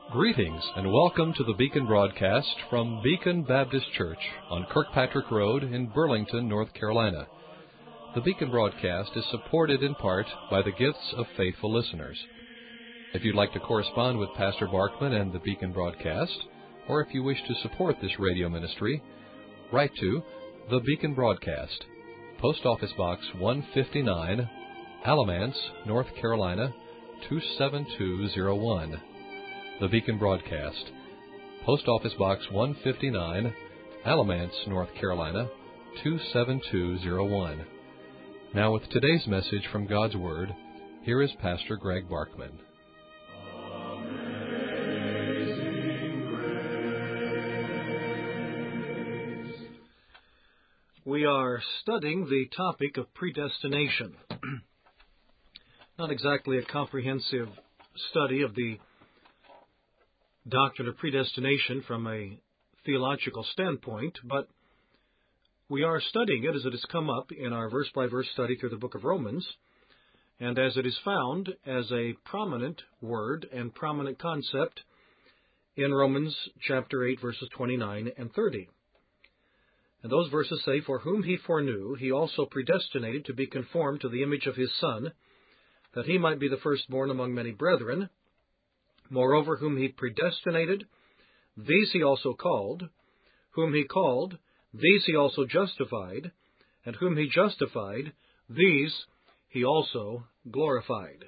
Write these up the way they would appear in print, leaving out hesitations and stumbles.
Greetings and welcome to the Beacon broadcast from Beacon Baptist Church on Kirkpatrick Road in Burlington, North Carolina. The Beacon broadcast is supported in part by the gifts of faithful listeners. If you'd like to correspond with Pastor Barkman and the Beacon broadcast, or if you wish to support this radio ministry, write to the Beacon broadcast, Post Office Box 159, Alamance, North Carolina 27201. The Beacon broadcast, Post Office Box 159, Alamance, North Carolina 27201. Now with today's message from God's Word, here is Pastor Greg Barkman. We are studying the topic of predestination. Not exactly a comprehensive study of the doctrine of predestination from a theological standpoint, but we are studying it as it has come up in our verse-by-verse study through the book of Romans, and as it is found as a prominent word and prominent concept in Romans chapter 8, verses 29 and 30. And those verses say, "For whom he foreknew, he also predestinated to be conformed to the image of his Son, that he might be the firstborn among many brethren. Moreover, whom he predestinated, these he also called. Whom he called, these he also justified. And whom he justified, these he also glorified."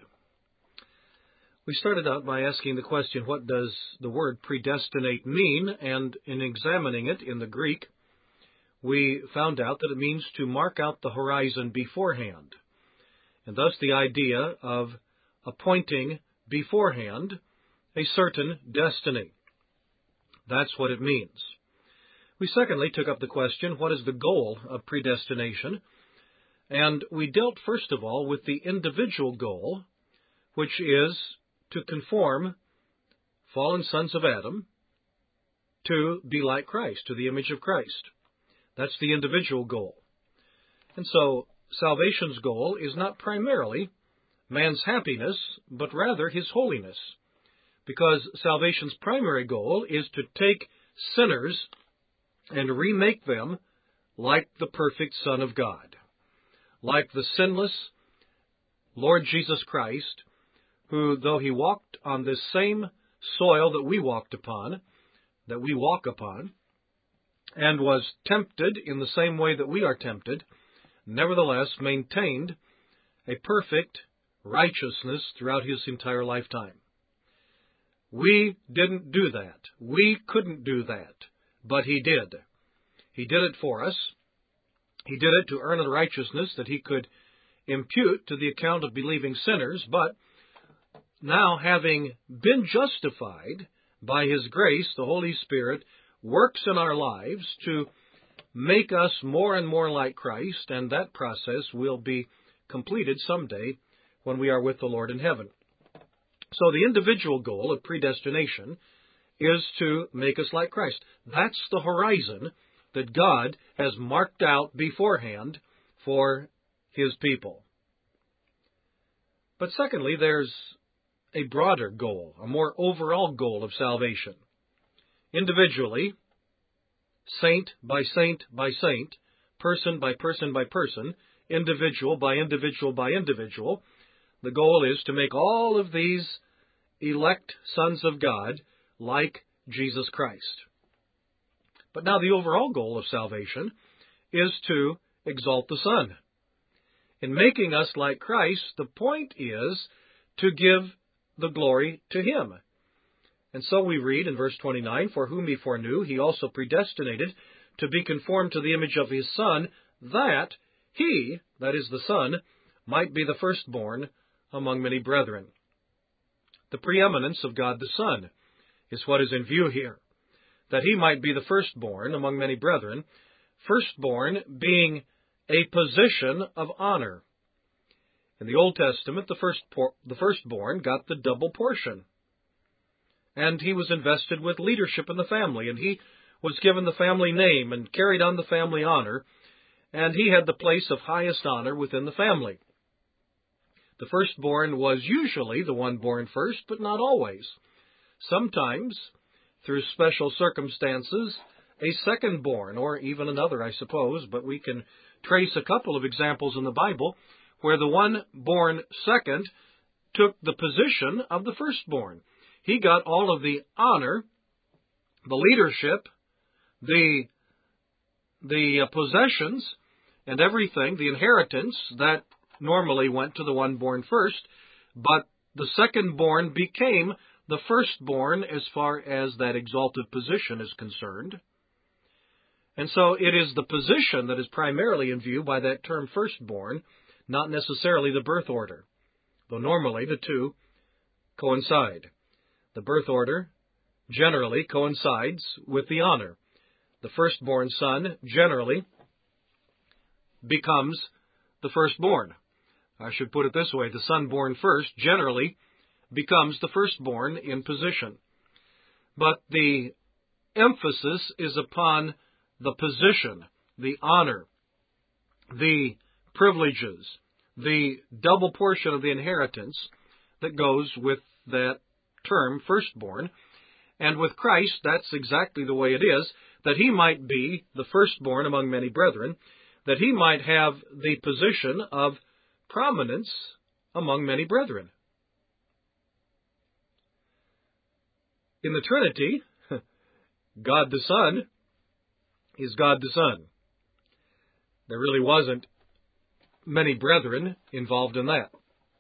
We started out by asking the question, what does the word predestinate mean? And in examining it in the Greek, we found out that it means to mark out the horizon beforehand. And thus the idea of appointing beforehand a certain destiny. That's what it means. We secondly took up the question, what is the goal of predestination? And we dealt first of all with the individual goal, which is to conform fallen sons of Adam to be like Christ, to the image of Christ. That's the individual goal. And so salvation's goal is not primarily man's happiness, but rather his holiness. Because salvation's primary goal is to take sinners and remake them like the perfect Son of God, like the sinless Lord Jesus Christ, who, though he walked on this same soil that we walk upon, and was tempted in the same way that we are tempted, nevertheless maintained a perfect righteousness throughout his entire lifetime. We didn't do that. We couldn't do that. But he did. He did it for us. He did it to earn a righteousness that he could impute to the account of believing sinners. But now, having been justified by his grace, the Holy Spirit works in our lives to make us more and more like Christ, and that process will be completed someday when we are with the Lord in heaven. So the individual goal of predestination is to make us like Christ. That's the horizon that God has marked out beforehand for his people. But secondly, there's a broader goal, a more overall goal of salvation. Individually, saint by saint by saint, person by person by person, individual by individual by individual, the goal is to make all of these elect sons of God like Jesus Christ. But now the overall goal of salvation is to exalt the Son. In making us like Christ, the point is to give the glory to Him. And so we read in verse 29, "For whom he foreknew, he also predestinated to be conformed to the image of his Son, that he," that is the Son, "might be the firstborn among many brethren." The preeminence of God the Son is what is in view here, that he might be the firstborn among many brethren, firstborn being a position of honor. In the Old Testament, the firstborn got the double portion, and he was invested with leadership in the family, and he was given the family name and carried on the family honor, and he had the place of highest honor within the family. The firstborn was usually the one born first, but not always. sometimes, through special circumstances, a second-born, or even another, I suppose, but we can trace a couple of examples in the Bible where the one born second took the position of the firstborn. He got all of the honor, the leadership, the possessions, and everything, the inheritance that normally went to the one born first, but the second-born became the firstborn as far as that exalted position is concerned. And so it is the position that is primarily in view by that term firstborn, not necessarily the birth order, though normally the two coincide. The birth order generally coincides with the honor. The firstborn son generally becomes the firstborn. I should put it this way, the son born first generally becomes the firstborn in position. But the emphasis is upon the position, the honor, the privileges, the double portion of the inheritance that goes with that term, firstborn. And with Christ, that's exactly the way it is, that he might be the firstborn among many brethren, that he might have the position of prominence among many brethren. In the Trinity, God the Son is God the Son. There really wasn't many brethren involved in that.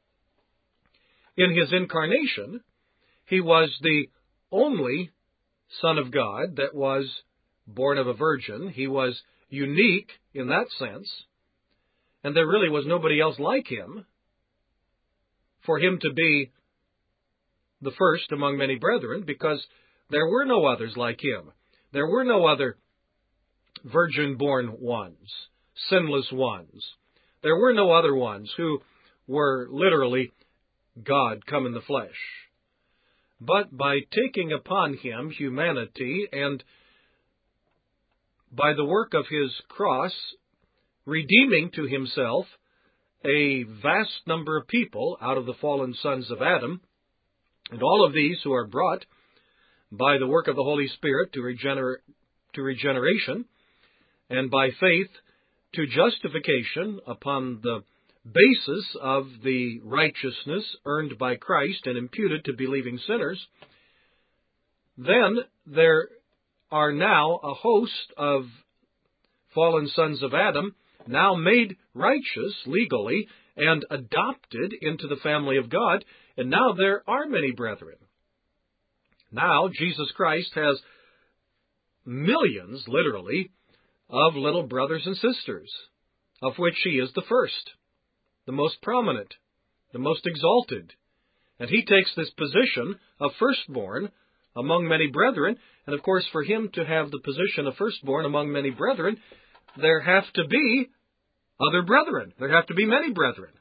In his incarnation, he was the only Son of God that was born of a virgin. He was unique in that sense, and there really was nobody else like him for him to be the first among many brethren, because there were no others like him. There were no other virgin-born ones, sinless ones. There were no other ones who were literally God come in the flesh. But by taking upon him humanity and by the work of his cross, redeeming to himself a vast number of people out of the fallen sons of Adam, and all of these who are brought by the work of the Holy Spirit to regeneration, and by faith to justification upon the basis of the righteousness earned by Christ and imputed to believing sinners, then there are now a host of fallen sons of Adam now made righteous legally and adopted into the family of God, and now there are many brethren. Now Jesus Christ has millions, literally, of little brothers and sisters, of which he is the first, the most prominent, the most exalted. And he takes this position of firstborn among many brethren, and of course for him to have the position of firstborn among many brethren, there have to be other brethren. There have to be many brethren.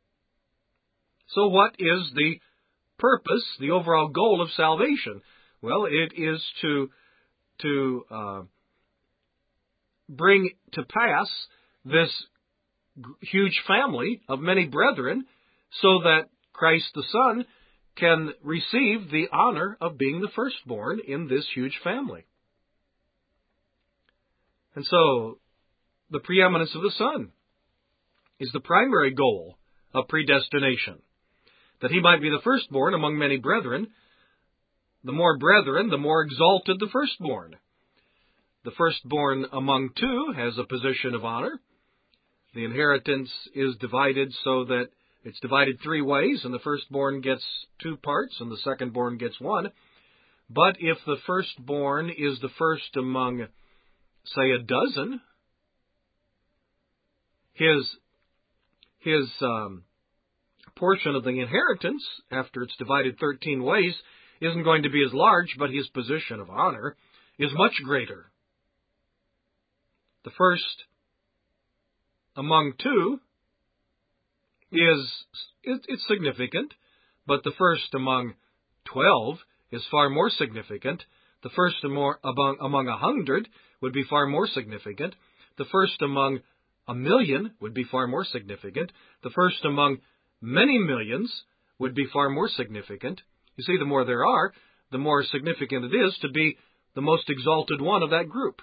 So what is the purpose, the overall goal of salvation? Well, it is to bring to pass this huge family of many brethren so that Christ the Son can receive the honor of being the firstborn in this huge family. And so the preeminence of the Son is the primary goal of predestination, that he might be the firstborn among many brethren. The more brethren, the more exalted the firstborn. The firstborn among two has a position of honor. The inheritance is divided so that it's divided three ways, and the firstborn gets 2 parts, and the secondborn gets 1. But if the firstborn is the first among, say, a dozen, his portion of the inheritance, after it's divided 13 ways, isn't going to be as large, but his position of honor is much greater. The first among two it's significant, but the first among 12 is far more significant. The first among 100 would be far more significant. The first among 1,000,000 would be far more significant. The first among many millions would be far more significant. You see, the more there are, the more significant it is to be the most exalted one of that group.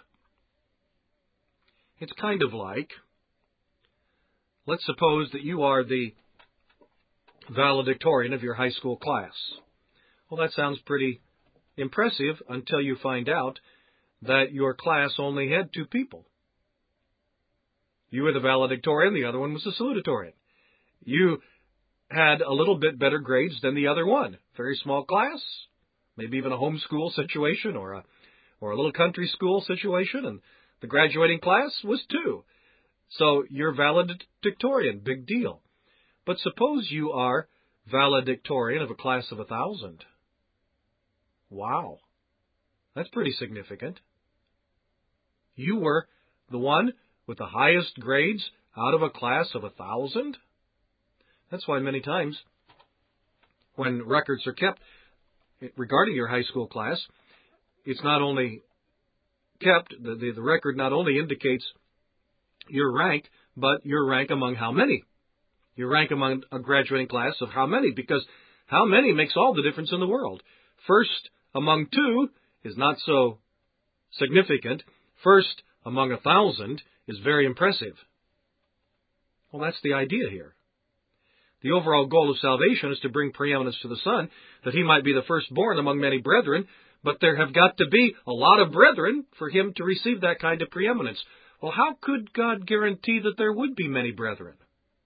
It's kind of like, let's suppose that you are the valedictorian of your high school class. Well, that sounds pretty impressive until you find out that your class only had 2 people. You were the valedictorian, the other one was the salutatorian. You had a little bit better grades than the other one. Very small class, maybe even a homeschool situation or a little country school situation, and the graduating class was 2. So you're valedictorian, big deal. But suppose you are valedictorian of a class of 1,000. Wow, that's pretty significant. You were the one with the highest grades out of a class of 1,000? That's why many times when records are kept regarding your high school class, it's not only kept, the record not only indicates your rank, but your rank among how many. Your rank among a graduating class of how many, because how many makes all the difference in the world. First among 2 is not so significant. First among 1,000 is very impressive. Well, that's the idea here. The overall goal of salvation is to bring preeminence to the Son, that he might be the firstborn among many brethren, but there have got to be a lot of brethren for him to receive that kind of preeminence. Well, how could God guarantee that there would be many brethren?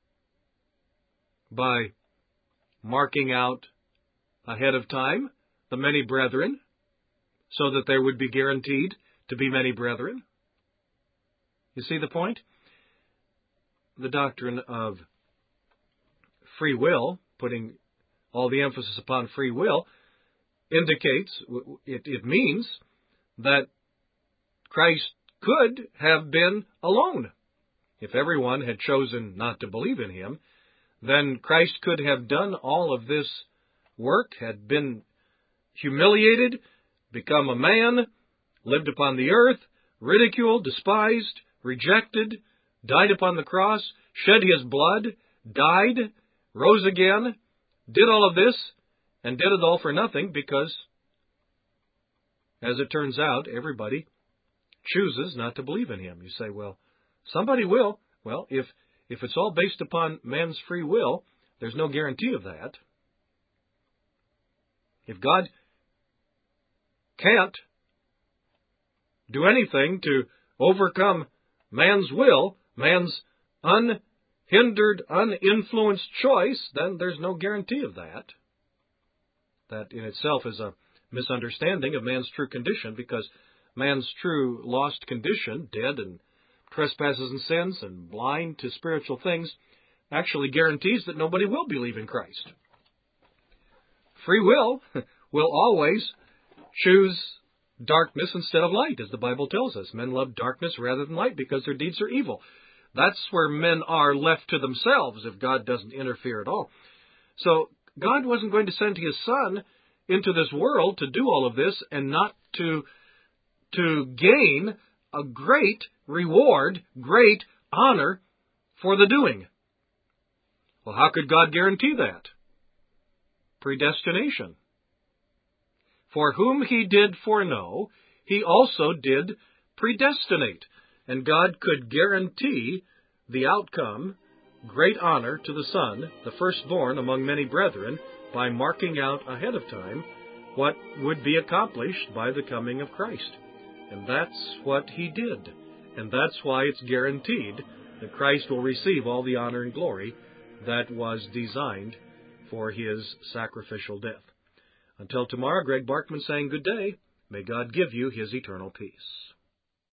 By marking out ahead of time the many brethren, so that there would be guaranteed to be many brethren. You see the point? The doctrine of free will, putting all the emphasis upon free will, indicates, it means that Christ could have been alone. If everyone had chosen not to believe in him, then Christ could have done all of this work, had been humiliated, become a man, lived upon the earth, ridiculed, despised, rejected, died upon the cross, shed his blood, died, rose again, did all of this, and did it all for nothing because, as it turns out, everybody chooses not to believe in him. You say, well, somebody will. Well, if it's all based upon man's free will, there's no guarantee of that. If God can't do anything to overcome man's will, man's unhindered, uninfluenced choice, then there's no guarantee of that. That in itself is a misunderstanding of man's true condition, because man's true lost condition, dead and trespasses and sins and blind to spiritual things, actually guarantees that nobody will believe in Christ. Free will always choose darkness instead of light, as the Bible tells us. Men love darkness rather than light because their deeds are evil. That's where men are left to themselves if God doesn't interfere at all. So God wasn't going to send his Son into this world to do all of this and not to gain a great reward, great honor for the doing. Well, how could God guarantee that? Predestination. For whom he did foreknow, he also did predestinate. And God could guarantee the outcome, great honor to the Son, the firstborn among many brethren, by marking out ahead of time what would be accomplished by the coming of Christ. And that's what he did. And that's why it's guaranteed that Christ will receive all the honor and glory that was designed for his sacrificial death. Until tomorrow, Greg Barkman saying good day. May God give you his eternal peace.